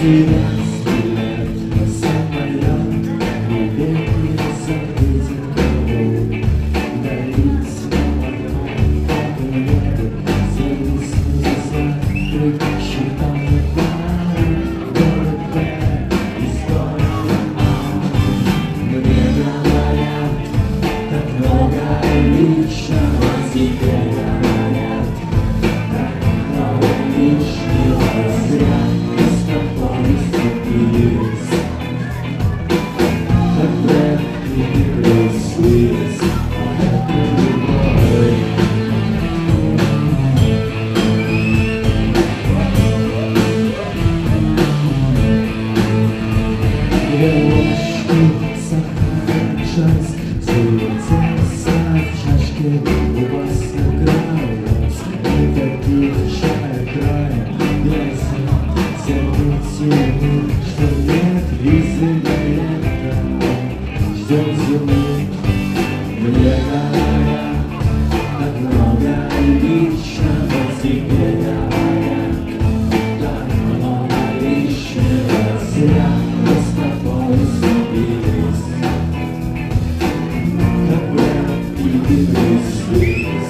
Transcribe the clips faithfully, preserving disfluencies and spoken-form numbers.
Студентский лет на самолет, билет не забыть никого. Дарить молодому погляду, зависнуть за счетом пары. Город Б, история А. Мне говорят, так много личного, тебе говорят, так много лишнего. Зря мы с тобой сцепились, как Брэд и Брюс Уиллис. Это любовь. Ложки, сахар, шанс, суетятся в чашке, у вас награлось. Никаких чая края, ясно, заметили, что нет визы на лето. Ждем зимы, мне говорят, так много личного, тебе говорят, так много лишнего. Зря мы с тобой сцепились, как Брэд и Брюс Уиллис.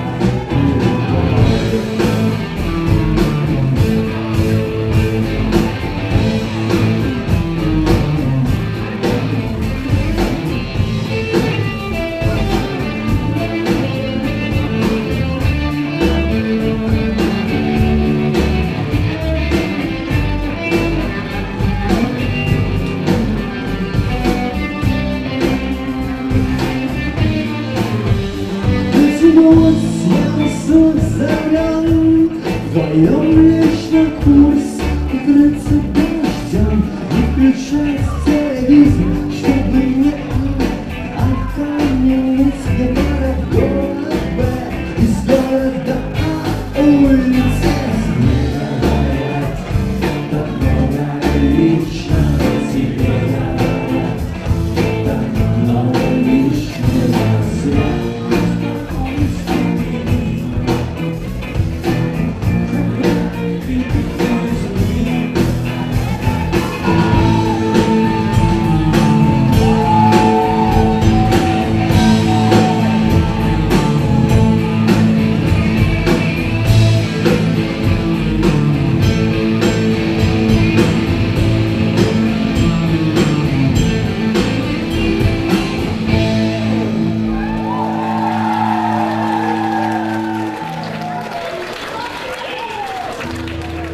Вот снялся зарян, вдвоем лечь на курс, укрыться дождем и включать телевизор.